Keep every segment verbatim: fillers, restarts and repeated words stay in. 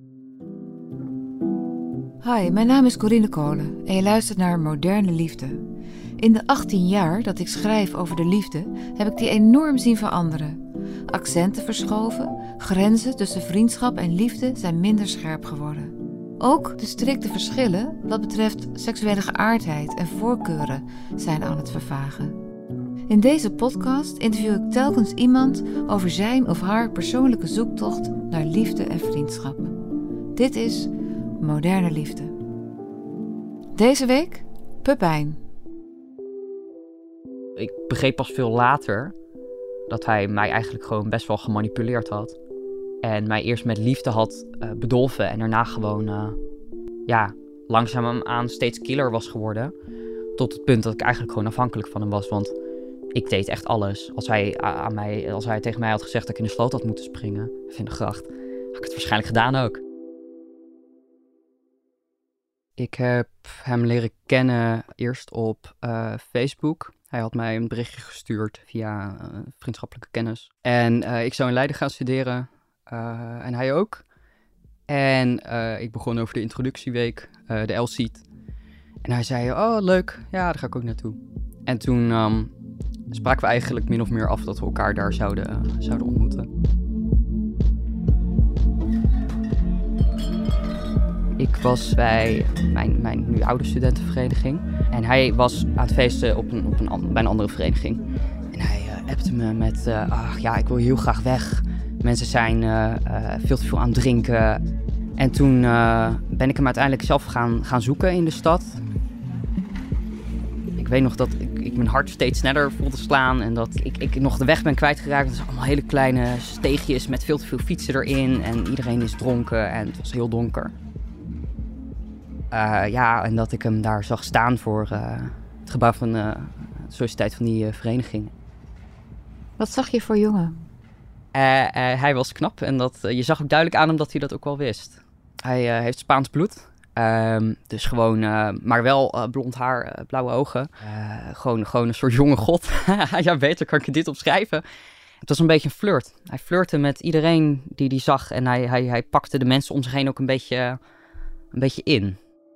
Hi, mijn naam is Corinne Kolen en je luistert naar Moderne Liefde. In de achttien jaar dat ik schrijf over de liefde heb ik die enorm zien veranderen. Accenten verschoven, grenzen tussen vriendschap en liefde zijn minder scherp geworden. Ook de strikte verschillen wat betreft seksuele geaardheid en voorkeuren zijn aan het vervagen. In deze podcast interview ik telkens iemand over zijn of haar persoonlijke zoektocht naar liefde en vriendschap. Dit is Moderne Liefde. Deze week Pepijn. Ik begreep pas veel later dat hij mij eigenlijk gewoon best wel gemanipuleerd had. En mij eerst met liefde had uh, bedolven en daarna gewoon uh, ja, langzaamaan steeds killer was geworden. Tot het punt dat ik eigenlijk gewoon afhankelijk van hem was. Want ik deed echt alles. Als hij, aan mij, als hij tegen mij had gezegd dat ik in de sloot had moeten springen, of in de gracht, had ik het waarschijnlijk gedaan ook. Ik heb hem leren kennen eerst op uh, Facebook. Hij had mij een berichtje gestuurd via uh, vriendschappelijke kennis. En uh, ik zou in Leiden gaan studeren. Uh, en hij ook. En uh, ik begon over de introductieweek, uh, de L-Seat. En hij zei, oh leuk, ja, daar ga ik ook naartoe. En toen um, spraken we eigenlijk min of meer af dat we elkaar daar zouden, uh, zouden ontmoeten. Ik was bij mijn, mijn nu oude studentenvereniging. En hij was aan het feesten op een, op een, bij een andere vereniging. En hij uh, appte me met, uh, ach ja, ik wil heel graag weg. Mensen zijn uh, uh, veel te veel aan het drinken. En toen uh, ben ik hem uiteindelijk zelf gaan, gaan zoeken in de stad. Ik weet nog dat ik, ik mijn hart steeds sneller voelde slaan. En dat ik, ik nog de weg ben kwijtgeraakt. Het zijn allemaal hele kleine steegjes met veel te veel fietsen erin. En iedereen is dronken en het was heel donker. Uh, ja, en dat ik hem daar zag staan voor uh, het gebouw van uh, de sociëteit van die uh, vereniging. Wat zag je voor jongen? Uh, uh, hij was knap en dat, uh, je zag ook duidelijk aan hem dat hij dat ook wel wist. Hij uh, heeft Spaans bloed, uh, dus gewoon, uh, maar wel uh, blond haar, uh, blauwe ogen. Uh, gewoon, gewoon een soort jonge god. Ja, beter kan ik dit opschrijven. Het was een beetje een flirt. Hij flirte met iedereen die hij zag en hij, hij, hij pakte de mensen om zich heen ook een beetje, een beetje in.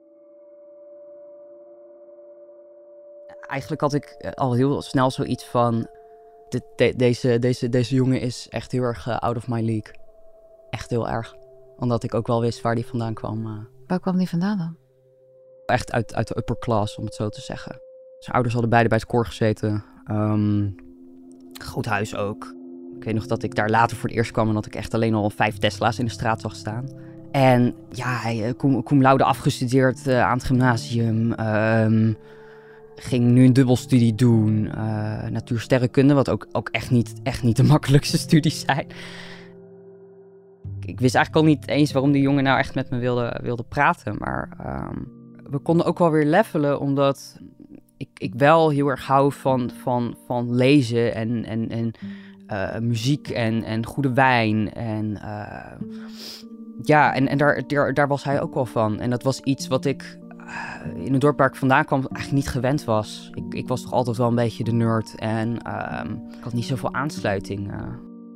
Eigenlijk had ik al heel snel zoiets van, de, de, deze, deze, deze jongen is echt heel erg uh, out of my league. Echt heel erg. Omdat ik ook wel wist waar die vandaan kwam. Uh. Waar kwam die vandaan dan? Echt uit, uit de upper class, om het zo te zeggen. Zijn ouders hadden beide bij het koor gezeten. Um, goed huis ook. Ik weet nog dat ik daar later voor het eerst kwam en dat ik echt alleen al vijf Tesla's in de straat zag staan. En ja, hij cum, cum laude afgestudeerd uh, aan het gymnasium. Um, Ging nu een dubbelstudie doen, uh, natuursterrenkunde, wat ook, ook echt, niet, echt niet de makkelijkste studies zijn. Ik wist eigenlijk al niet eens waarom die jongen nou echt met me wilde, wilde praten. Maar um, we konden ook wel weer levelen, omdat ik, ik wel heel erg hou van, van, van lezen en, en, en uh, muziek en, en goede wijn. En uh, ja, en, en daar, daar, daar was hij ook wel van. En dat was iets wat ik in het dorp waar ik vandaan kwam eigenlijk niet gewend was. Ik, ik was toch altijd wel een beetje de nerd en uh, ik had niet zoveel aansluiting. Uh.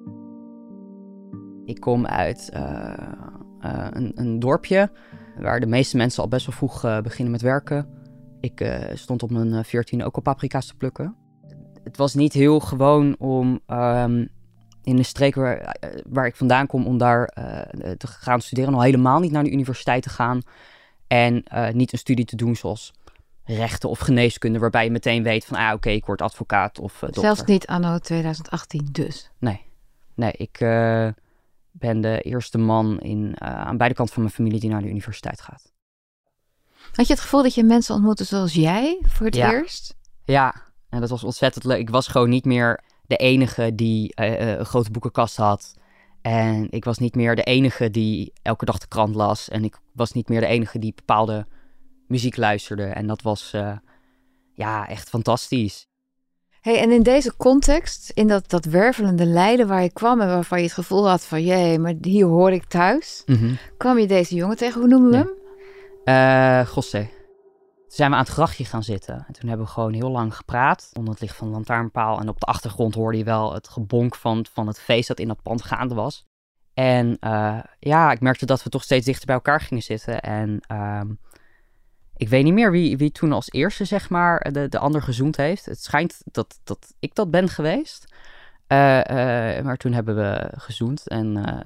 Ik kom uit uh, uh, een, een dorpje waar de meeste mensen al best wel vroeg uh, beginnen met werken. Ik uh, stond op mijn veertiende ook al paprika's te plukken. Het was niet heel gewoon om um, in de streek waar, waar ik vandaan kom om daar uh, te gaan studeren. Al helemaal niet naar de universiteit te gaan. En uh, niet een studie te doen zoals rechten of geneeskunde, waarbij je meteen weet van, ah oké, okay, ik word advocaat of uh, dokter. Zelfs niet anno twintig achttien dus? Nee, nee ik uh, ben de eerste man in, uh, aan beide kanten van mijn familie die naar de universiteit gaat. Had je het gevoel dat je mensen ontmoette zoals jij voor het ja. eerst? Ja, en dat was ontzettend leuk. Ik was gewoon niet meer de enige die uh, een grote boekenkast had. En ik was niet meer de enige die elke dag de krant las. En ik was niet meer de enige die bepaalde muziek luisterde. En dat was uh, ja, echt fantastisch. Hey, en in deze context, in dat, dat wervelende Leiden waar je kwam en waarvan je het gevoel had van, jee, maar hier hoor ik thuis. Mm-hmm. Kwam je deze jongen tegen, hoe noemen we nee. hem? Uh, José. Toen zijn we aan het grachtje gaan zitten. En toen hebben we gewoon heel lang gepraat. Onder het licht van een lantaarnpaal. En op de achtergrond hoorde je wel het gebonk van, van het feest dat in dat pand gaande was. En uh, ja, ik merkte dat we toch steeds dichter bij elkaar gingen zitten. En uh, ik weet niet meer wie, wie toen als eerste, zeg maar, de, de ander gezoend heeft. Het schijnt dat, dat ik dat ben geweest. Uh, uh, maar toen hebben we gezoend. En uh,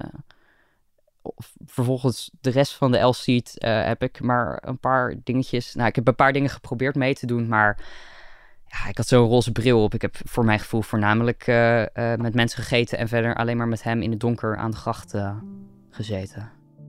vervolgens de rest van de L-seat uh, heb ik maar een paar dingetjes... Nou, ik heb een paar dingen geprobeerd mee te doen, maar... Ja, ik had zo'n roze bril op. Ik heb voor mijn gevoel voornamelijk uh, uh, met mensen gegeten... en verder alleen maar met hem in het donker aan de gracht uh, gezeten.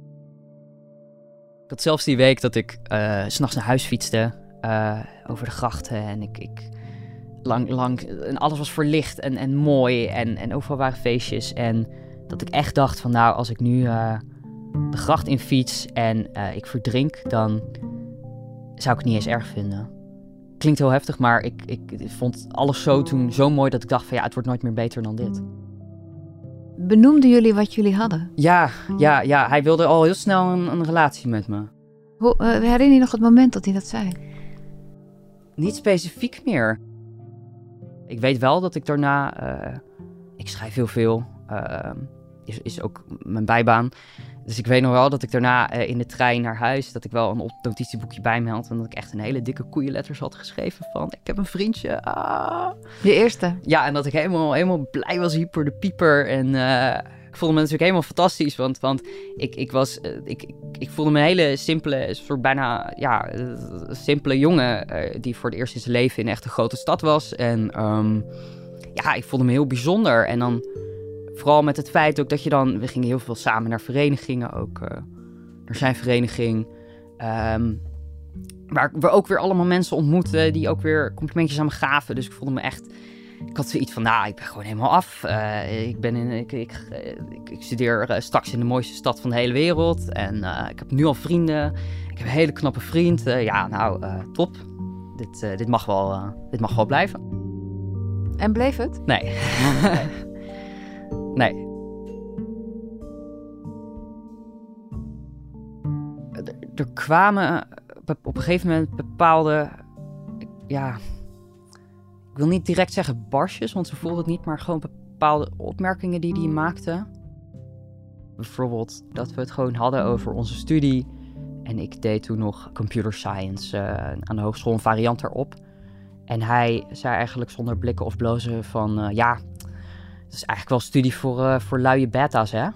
Ik had zelfs die week dat ik uh, 's nachts naar huis fietste uh, over de grachten. En ik, ik lang, lang, en alles was verlicht en, en mooi en, en overal waren feestjes. En dat ik echt dacht van nou, als ik nu uh, de gracht in fiets en uh, ik verdrink, dan zou ik het niet eens erg vinden. Klinkt heel heftig, maar ik, ik vond alles zo toen zo mooi dat ik dacht van ja, het wordt nooit meer beter dan dit. Benoemden jullie wat jullie hadden? Ja, ja, ja. Hij wilde al heel snel een, een relatie met me. Hoe, uh, herinner je nog het moment dat hij dat zei? Niet specifiek meer. Ik weet wel dat ik daarna... Uh, ik schrijf heel veel. Uh, is, is ook mijn bijbaan. Dus ik weet nog wel dat ik daarna uh, in de trein naar huis... dat ik wel een notitieboekje bij me had... en dat ik echt een hele dikke koeienletters had geschreven van... ik heb een vriendje. Ah. Je eerste? Ja, en dat ik helemaal, helemaal blij was, hyper de pieper. En uh, ik voelde me natuurlijk helemaal fantastisch. Want, want ik, ik, was, uh, ik, ik, ik voelde me een hele simpele... soort bijna ja, uh, simpele jongen... Uh, die voor het eerst in zijn leven in echt een grote stad was. En um, ja, ik voelde me heel bijzonder. En dan... Vooral met het feit ook dat je dan... We gingen heel veel samen naar verenigingen. Ook uh, naar zijn vereniging. Um, waar we ook weer allemaal mensen ontmoetten... die ook weer complimentjes aan me gaven. Dus ik voelde me echt... Ik had zoiets van, nou, ik ben gewoon helemaal af. Uh, ik, ben in, ik, ik, ik, ik studeer uh, straks in de mooiste stad van de hele wereld. En uh, ik heb nu al vrienden. Ik heb een hele knappe vriend. Uh, ja, nou, uh, top. Dit, uh, dit, mag wel, uh, dit mag wel blijven. En bleef het? Nee. Nee. Er, er kwamen op een gegeven moment bepaalde... Ja... Ik wil niet direct zeggen barsjes, want ze voelde het niet, maar gewoon bepaalde opmerkingen die hij maakte. Bijvoorbeeld dat we het gewoon hadden over onze studie. En ik deed toen nog computer science uh, aan de hogeschool, een variant erop. En hij zei eigenlijk zonder blikken of blozen van... Uh, ja, het is eigenlijk wel studie voor, uh, voor luie beta's, hè?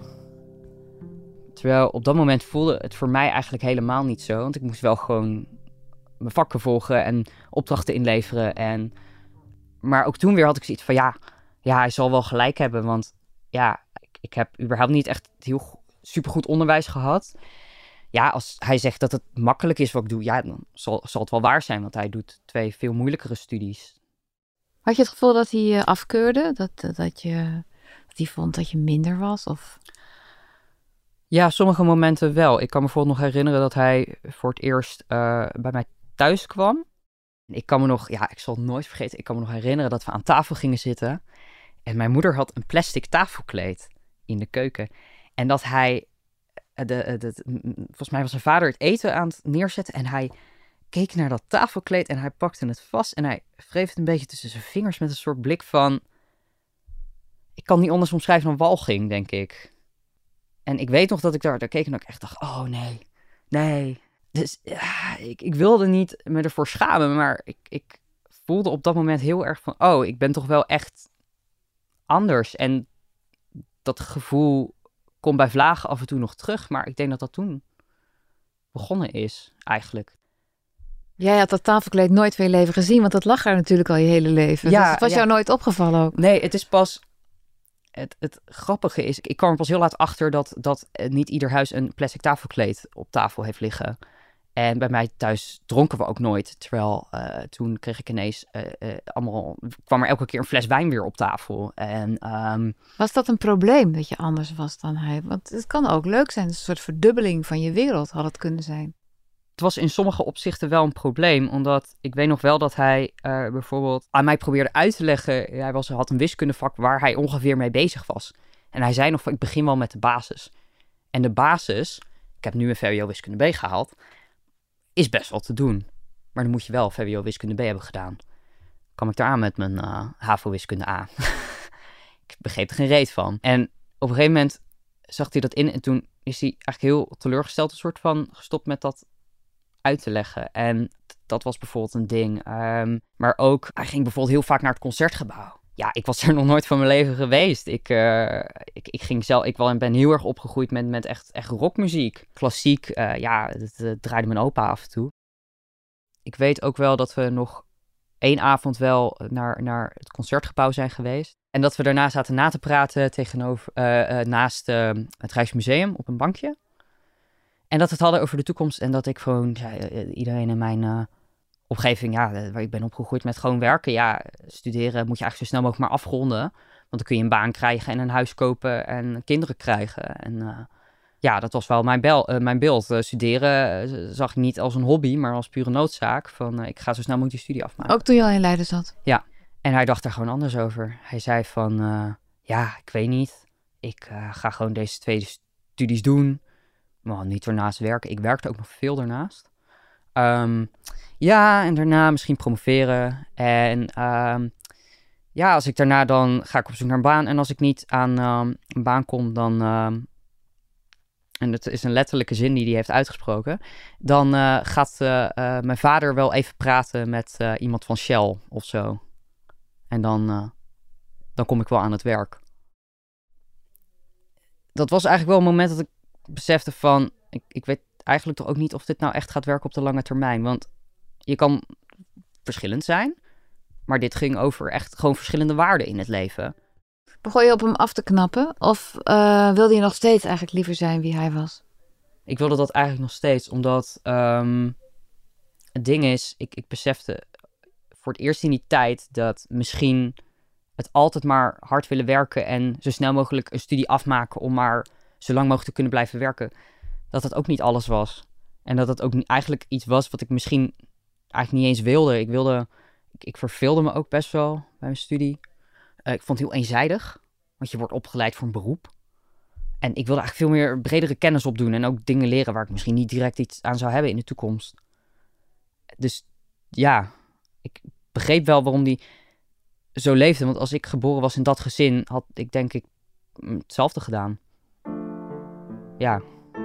Terwijl op dat moment voelde het voor mij eigenlijk helemaal niet zo. Want ik moest wel gewoon mijn vakken volgen en opdrachten inleveren. En... Maar ook toen weer had ik zoiets van, ja, ja, hij zal wel gelijk hebben. Want ja, ik, ik heb überhaupt niet echt heel supergoed onderwijs gehad. Ja, als hij zegt dat het makkelijk is wat ik doe, ja, dan zal, zal het wel waar zijn. Want hij doet twee veel moeilijkere studies. Had je het gevoel dat hij uh, afkeurde? Dat, dat, je, dat hij vond dat je minder was? Of... Ja, sommige momenten wel. Ik kan me bijvoorbeeld nog herinneren dat hij voor het eerst uh, bij mij thuis kwam. Ik kan me nog, ja, ik zal het nooit vergeten. Ik kan me nog herinneren dat we aan tafel gingen zitten. En mijn moeder had een plastic tafelkleed in de keuken. En dat hij, de, de, de, volgens mij was zijn vader het eten aan het neerzetten. En hij keek naar dat tafelkleed en hij pakte het vast. En hij wreef het een beetje tussen zijn vingers met een soort blik van... Ik kan niet anders omschrijven dan walging, denk ik. En ik weet nog dat ik daar, daar keek en dat ik echt dacht, oh nee, nee... Dus ja, ik, ik wilde niet me ervoor schamen, maar ik, ik voelde op dat moment heel erg van... oh, ik ben toch wel echt anders. En dat gevoel komt bij vlagen af en toe nog terug. Maar ik denk dat dat toen begonnen is, eigenlijk. Jij had dat tafelkleed nooit van je leven gezien, want dat lag er natuurlijk al je hele leven. Ja, dus het was ja. jou nooit opgevallen ook. Nee, het is pas... Het, het grappige is, ik kwam er pas heel laat achter dat, dat niet ieder huis een plastic tafelkleed op tafel heeft liggen. En bij mij thuis dronken we ook nooit. Terwijl uh, toen kreeg ik ineens uh, uh, allemaal... kwam er elke keer een fles wijn weer op tafel. En, um... Was dat een probleem dat je anders was dan hij? Want het kan ook leuk zijn. Een soort verdubbeling van je wereld had het kunnen zijn. Het was in sommige opzichten wel een probleem. Omdat ik weet nog wel dat hij uh, bijvoorbeeld aan mij probeerde uit te leggen. Hij was, had een wiskundevak waar hij ongeveer mee bezig was. En hij zei nog van, ik begin wel met de basis. En de basis, ik heb nu een V W O wiskunde B gehaald... is best wel te doen. Maar dan moet je wel V W O wiskunde B hebben gedaan. Kwam ik daar aan met mijn uh, H A V O wiskunde A. Ik begreep er geen reet van. En op een gegeven moment zag hij dat in en toen is hij eigenlijk heel teleurgesteld een soort van gestopt met dat uit te leggen. En t- dat was bijvoorbeeld een ding. Um, maar ook, hij ging bijvoorbeeld heel vaak naar het Concertgebouw. Ja, ik was er nog nooit van mijn leven geweest. Ik, uh, ik, ik ging zelf, ik ben heel erg opgegroeid met, met echt, echt rockmuziek. Klassiek, uh, ja, dat, dat draaide mijn opa af en toe. Ik weet ook wel dat we nog één avond wel naar, naar het Concertgebouw zijn geweest. En dat we daarna zaten na te praten tegenover, uh, uh, naast uh, het Rijksmuseum op een bankje. En dat we het hadden over de toekomst. En dat ik gewoon, ja, iedereen in mijn uh, omgeving, ja, waar ik ben opgegroeid met gewoon werken. Ja, studeren moet je eigenlijk zo snel mogelijk maar afronden. Want dan kun je een baan krijgen en een huis kopen en kinderen krijgen. En uh, ja, dat was wel mijn, bel, uh, mijn beeld. Uh, studeren uh, zag ik niet als een hobby, maar als pure noodzaak. Van, uh, ik ga zo snel mogelijk die studie afmaken. Ook toen je al in Leiden zat? Ja, en hij dacht daar gewoon anders over. Hij zei van, uh, ja, ik weet niet. Ik uh, ga gewoon deze twee studies doen. Maar niet ernaast werken. Ik werkte ook nog veel daarnaast. Um, ja, en daarna misschien promoveren. En um, ja, als ik daarna dan ga ik op zoek naar een baan. En als ik niet aan um, een baan kom, dan... Um, en het is een letterlijke zin die hij heeft uitgesproken. Dan uh, gaat uh, uh, mijn vader wel even praten met uh, iemand van Shell of zo. En dan, uh, dan kom ik wel aan het werk. Dat was eigenlijk wel een moment dat ik besefte van... Ik, ik weet eigenlijk toch ook niet of dit nou echt gaat werken op de lange termijn. Want je kan verschillend zijn. Maar dit ging over echt gewoon verschillende waarden in het leven. Begon je op hem af te knappen? Of uh, wilde je nog steeds eigenlijk liever zijn wie hij was? Ik wilde dat eigenlijk nog steeds. Omdat um, het ding is, ik, ik besefte voor het eerst in die tijd dat misschien het altijd maar hard willen werken en zo snel mogelijk een studie afmaken om maar zo lang mogelijk te kunnen blijven werken, dat dat ook niet alles was. En dat dat ook niet, eigenlijk iets was wat ik misschien eigenlijk niet eens wilde. Ik wilde, ik, ik verveelde me ook best wel bij mijn studie. Uh, ik vond het heel eenzijdig, want je wordt opgeleid voor een beroep. En ik wilde eigenlijk veel meer bredere kennis opdoen en ook dingen leren waar ik misschien niet direct iets aan zou hebben in de toekomst. Dus ja, ik begreep wel waarom die zo leefde. Want als ik geboren was in dat gezin, had ik denk ik hetzelfde gedaan. Ja.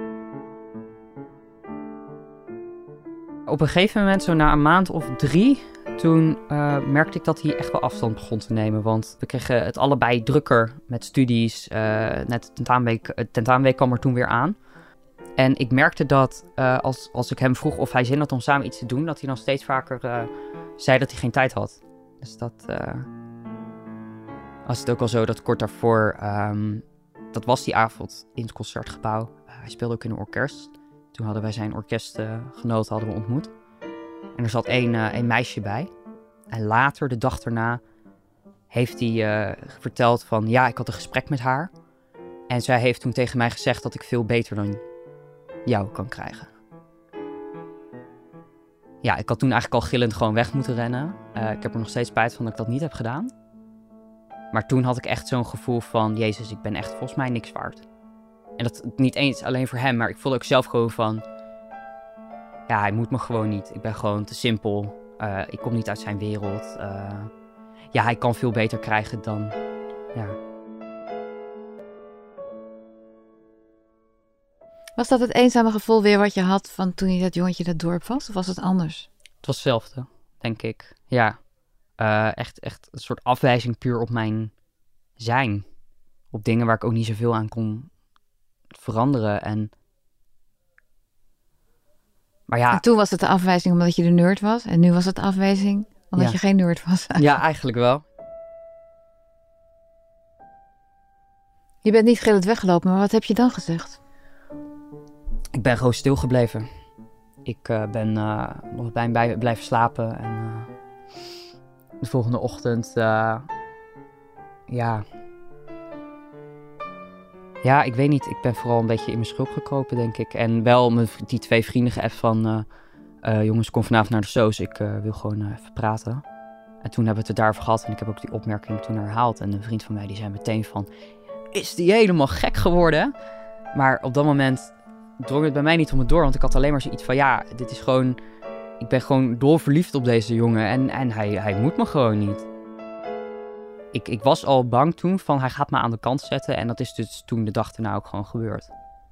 Op een gegeven moment, zo na een maand of drie, toen uh, merkte ik dat hij echt wel afstand begon te nemen. Want we kregen het allebei drukker met studies. Uh, net tentamenweek, het tentamenweek kwam er toen weer aan. En ik merkte dat uh, als, als ik hem vroeg of hij zin had om samen iets te doen, dat hij dan steeds vaker uh, zei dat hij geen tijd had. Dus dat uh, was het ook al zo dat kort daarvoor, um, dat was die avond in het Concertgebouw. Uh, hij speelde ook in een orkest. Toen hadden wij zijn orkestgenoten hadden we ontmoet. En er zat één, uh, één meisje bij. En later, de dag daarna, heeft hij uh, verteld van, ja, ik had een gesprek met haar. En zij heeft toen tegen mij gezegd dat ik veel beter dan jou kan krijgen. Ja, ik had toen eigenlijk al gillend gewoon weg moeten rennen. Uh, ik heb er nog steeds spijt van dat ik dat niet heb gedaan. Maar toen had ik echt zo'n gevoel van, Jezus, ik ben echt volgens mij niks waard. En dat niet eens alleen voor hem, maar ik voelde ook zelf gewoon van, ja, hij moet me gewoon niet. Ik ben gewoon te simpel. Uh, ik kom niet uit zijn wereld. Uh, ja, hij kan veel beter krijgen dan, ja. Was dat het eenzame gevoel weer wat je had van toen je dat jongetje dat dorp was? Of was het anders? Het was hetzelfde, denk ik. Ja, uh, echt, echt een soort afwijzing puur op mijn zijn. Op dingen waar ik ook niet zoveel aan kon veranderen. En... Maar ja... En toen was het de afwijzing omdat je de nerd was. En nu was het de afwijzing omdat ja. je geen nerd was. Ja, eigenlijk wel. Je bent niet gillend weggelopen, maar wat heb je dan gezegd? Ik ben gewoon stilgebleven. Ik uh, ben uh, nog bij hem blijven slapen. En uh, de volgende ochtend... Uh, ja... Ja, ik weet niet. Ik ben vooral een beetje in mijn schulp gekropen, denk ik. En wel mijn, die twee vrienden geappt van... Uh, uh, jongens, kom vanavond naar de soos. Ik uh, wil gewoon uh, even praten. En toen hebben we het er daarover gehad. En ik heb ook die opmerking toen herhaald. En een vriend van mij die zei meteen van... Is die helemaal gek geworden? Maar op dat moment drong het bij mij niet om het door. Want ik had alleen maar zoiets van... Ja, dit is gewoon... Ik ben gewoon dolverliefd op deze jongen. En, en hij, hij moet me gewoon niet. ik, ik was al bang toen van hij gaat me aan de kant zetten. En dat is dus toen de dag erna ook gewoon gebeurd.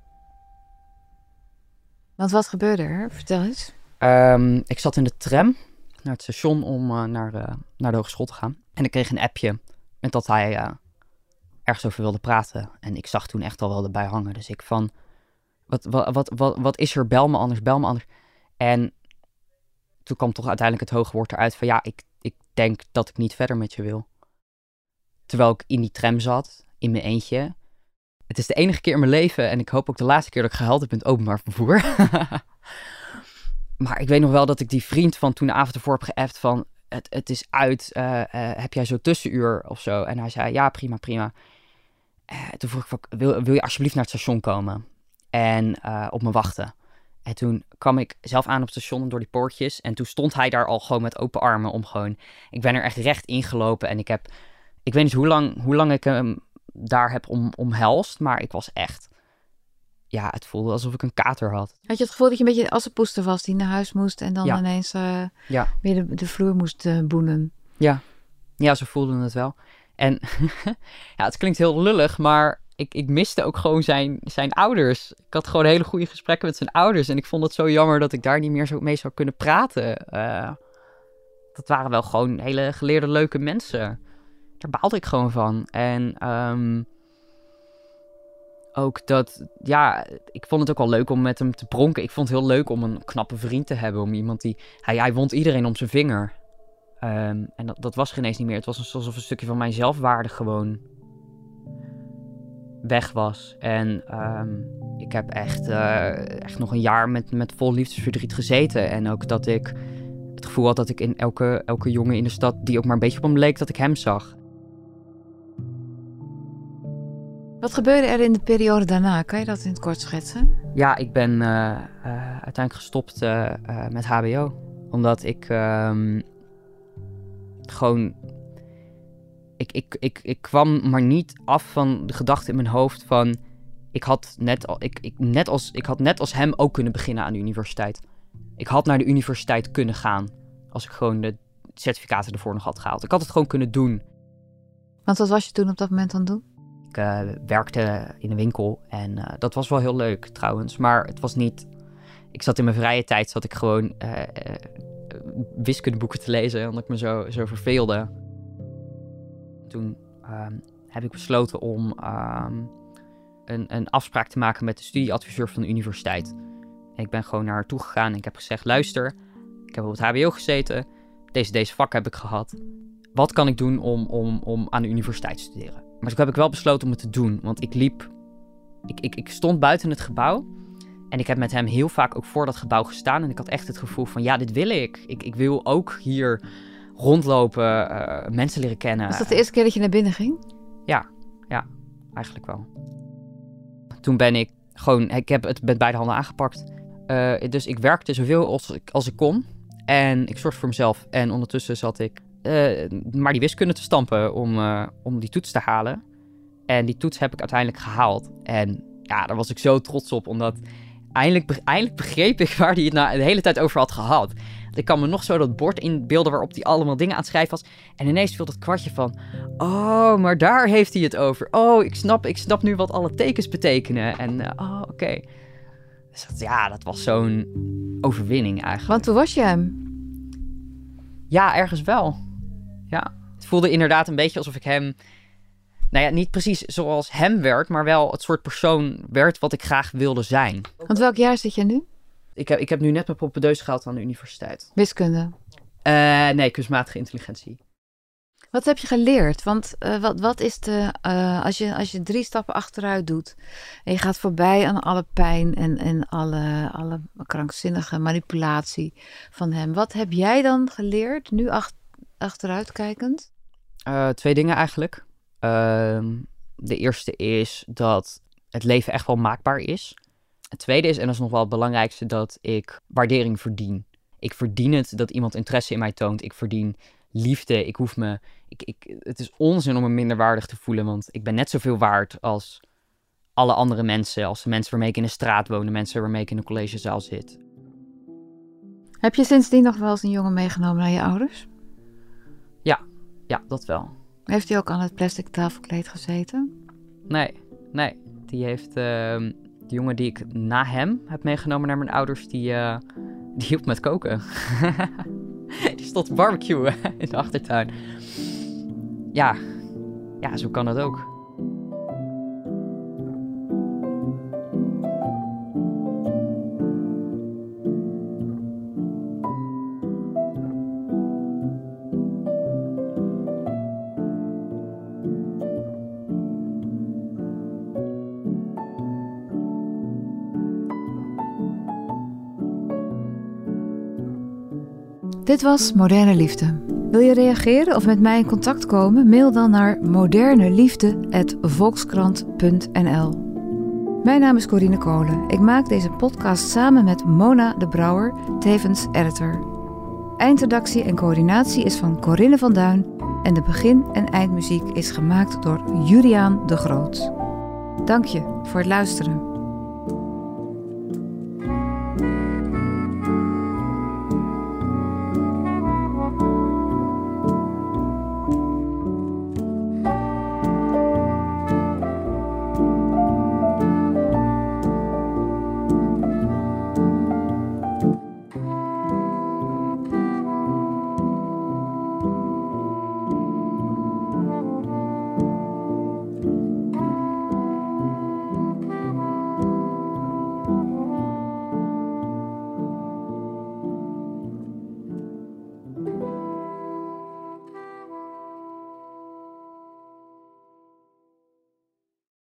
Want wat gebeurde er? Vertel eens. Um, ik zat in de tram naar het station om uh, naar, uh, naar de hogeschool te gaan. En ik kreeg een appje met dat hij uh, ergens over wilde praten. En ik zag toen echt al wel erbij hangen. Dus ik van, wat, wat, wat, wat, wat is er? Bel me anders, bel me anders. En toen kwam toch uiteindelijk het hoge woord eruit van ja, ik, ik denk dat ik niet verder met je wil. Terwijl ik in die tram zat, in mijn eentje. Het is de enige keer in mijn leven en ik hoop ook de laatste keer dat ik gehuild heb in het openbaar vervoer. Maar ik weet nog wel dat ik die vriend van toen de avond ervoor heb geappt van het, het is uit, uh, uh, heb jij zo tussenuur of zo? En hij zei ja, prima, prima. Uh, toen vroeg ik van, wil, wil je alsjeblieft naar het station komen en uh, op me wachten? En toen kwam ik zelf aan op het station door die poortjes en toen stond hij daar al gewoon met open armen om gewoon. Ik ben er echt recht ingelopen en ik heb, ik weet niet hoe lang, hoe lang ik hem daar heb om, omhelst, maar ik was echt, ja, het voelde alsof ik een kater had. Had je het gevoel dat je een beetje assenpoester was die naar huis moest en dan ja. ineens uh, ja. weer de, de vloer moest uh, boenen? Ja. ja, zo voelde het wel. En ja, het klinkt heel lullig, maar ik, ik miste ook gewoon zijn, zijn ouders. Ik had gewoon hele goede gesprekken met zijn ouders en ik vond het zo jammer dat ik daar niet meer zo mee zou kunnen praten. Uh, dat waren wel gewoon hele geleerde, leuke mensen. Daar baalde ik gewoon van. En um, ook dat, ja, ik vond het ook wel leuk om met hem te pronken. Ik vond het heel leuk om een knappe vriend te hebben. Om iemand die, hij, hij wond iedereen om zijn vinger. Um, en dat, dat was er ineens niet meer. Het was alsof een stukje van mijn zelfwaarde gewoon weg was. En um, ik heb echt, uh, echt nog een jaar met, met vol liefdesverdriet gezeten. En ook dat ik het gevoel had dat ik in elke, elke jongen in de stad die ook maar een beetje op hem leek, dat ik hem zag. Wat gebeurde er in de periode daarna? Kan je dat in het kort schetsen? Ja, ik ben uh, uh, uiteindelijk gestopt uh, uh, met H B O. Omdat ik um, gewoon... Ik, ik, ik, ik kwam maar niet af van de gedachte in mijn hoofd van... Ik had, net al, ik, ik, net als, ik had net als hem ook kunnen beginnen aan de universiteit. Ik had naar de universiteit kunnen gaan. Als ik gewoon de certificaten ervoor nog had gehaald. Ik had het gewoon kunnen doen. Want wat was je toen op dat moment aan het doen? Ik uh, werkte in een winkel en uh, dat was wel heel leuk trouwens. Maar het was niet... Ik zat in mijn vrije tijd, zat ik gewoon uh, uh, wiskundeboeken te lezen. Omdat ik me zo, zo verveelde. Toen uh, heb ik besloten om uh, een, een afspraak te maken met de studieadviseur van de universiteit. En ik ben gewoon naar haar toe gegaan en ik heb gezegd... Luister, ik heb op het H B O gezeten. Deze, deze vak heb ik gehad. Wat kan ik doen om, om, om aan de universiteit te studeren? Maar toen heb ik wel besloten om het te doen. Want ik liep... Ik, ik, ik stond buiten het gebouw. En ik heb met hem heel vaak ook voor dat gebouw gestaan. En ik had echt het gevoel van... Ja, dit wil ik. Ik, ik wil ook hier rondlopen. Uh, mensen leren kennen. Was dat de eerste keer dat je naar binnen ging? Ja. Ja. Eigenlijk wel. Toen ben ik gewoon... Ik heb het met beide handen aangepakt. Uh, dus ik werkte zoveel als ik, als ik kon. En ik zorgde voor mezelf. En ondertussen zat ik... Uh, maar die wiskunde te stampen om, uh, om die toets te halen. En die toets heb ik uiteindelijk gehaald. En ja, daar was ik zo trots op, omdat eindelijk, be- eindelijk begreep ik waar hij het nou de hele tijd over had gehad. Ik kan me nog zo dat bord inbeelden waarop hij allemaal dingen aan het schrijven was. En ineens viel dat kwartje van, oh, maar daar heeft hij het over. Oh, ik snap, ik snap nu wat alle tekens betekenen. En uh, oh, oké. Okay. Dus dat, ja, dat was zo'n overwinning eigenlijk. Want toen was je hem? Ja, ergens wel. Ja, het voelde inderdaad een beetje alsof ik hem... Nou ja, niet precies zoals hem werd, maar wel het soort persoon werd wat ik graag wilde zijn. Want welk jaar zit je nu? Ik heb, ik heb nu net mijn propedeuse gehaald aan de universiteit. Wiskunde? Uh, nee, kunstmatige intelligentie. Wat heb je geleerd? Want uh, wat, wat is de... Uh, als, je, als je drie stappen achteruit doet... en je gaat voorbij aan alle pijn en, en alle, alle krankzinnige manipulatie van hem. Wat heb jij dan geleerd, nu ach, achteruit kijkend? Uh, twee dingen eigenlijk. Uh, de eerste is dat het leven echt wel maakbaar is. Het tweede is, en dat is nog wel het belangrijkste, dat ik waardering verdien. Ik verdien het dat iemand interesse in mij toont. Ik verdien liefde. Ik hoef me... Ik, ik, het is onzin om me minderwaardig te voelen, want ik ben net zoveel waard als alle andere mensen. Als de mensen waarmee ik in de straat woon, de mensen waarmee ik in de collegezaal zit. Heb je sindsdien nog wel eens een jongen meegenomen naar je ouders? Ja, ja, dat wel. Heeft hij ook aan het plastic tafelkleed gezeten? Nee, nee. Die heeft, uh, de jongen die ik na hem heb meegenomen naar mijn ouders, die, uh, die hielp met koken. Die stond te barbecuen in de achtertuin. Ja, ja, zo kan het ook. Dit was Moderne Liefde. Wil je reageren of met mij in contact komen? Mail dan naar moderneliefde apenstaartje volkskrant punt n l. Mijn naam is Corine Kolen. Ik maak deze podcast samen met Mona de Brouwer, tevens editor. Eindredactie en coördinatie is van Corinne van Duin en de begin- en eindmuziek is gemaakt door Juliaan de Groot. Dank je voor het luisteren.